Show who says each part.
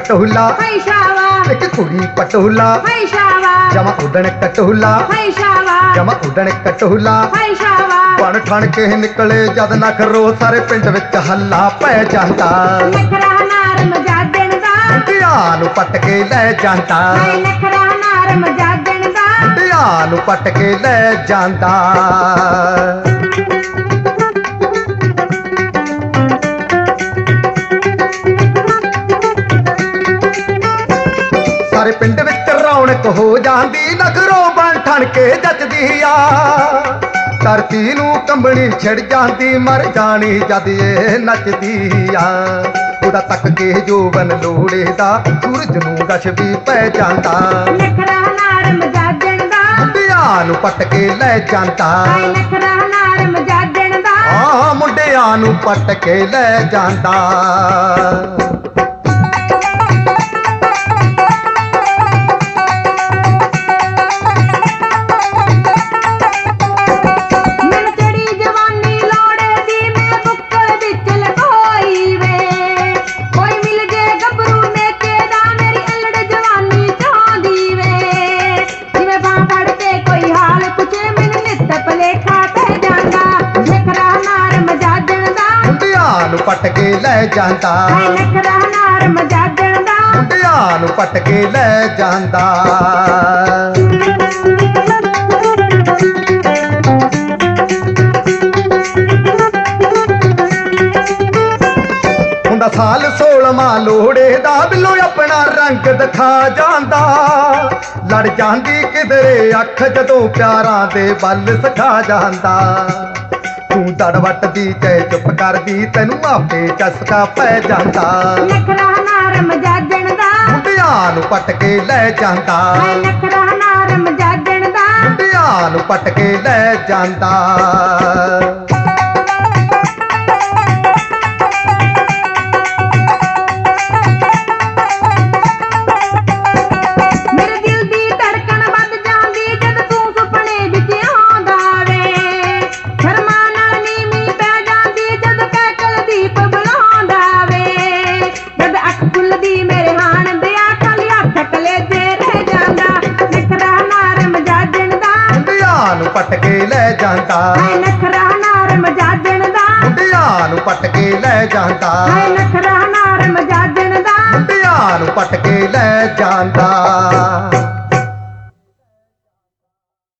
Speaker 1: पटोला एक कुड़ी पटोला जमा उड़न कटोला जमा उड़न कटोला बन ठण के निकले जद नखरो सारे पिंड विच हल्ला पै जांदा मुंडियां नूं पट के लै जांदा मुंडियां नूं पट के लै जांदा सारे पिंड विच रौनक हो जांदी नखरों बन ठण के जचदी आ धरती नूं कंबणी छिड़ जांदी मर जानी जद ये नचदी आ उदा तक के जोबन लोड़े दा सूरज नूं गश भी पै जांदा मुंडियां नूं पट के लै जांदा मुंडियां नूं पट के लै जांदा पट के लै जांदा मुंडियां नूं पट के लै जांदा हुंदा साल 16वां लोड़े दा बिल्लो अपना रंग दिखा जांदा लड़ जांदी किधरे अख जदों प्यारां दे बल सिखा जांदा तू दड़ वटदी ते चुप करदी तैनू आपे चस्का पै जांदा मुंडियां नूं पट के लै जांदा मुंडियां नूं पट के लै जांदा पट के लै जांदा मुंडियां नूं पट के लै जांदा मुंडियां नूं पट के लै जांदा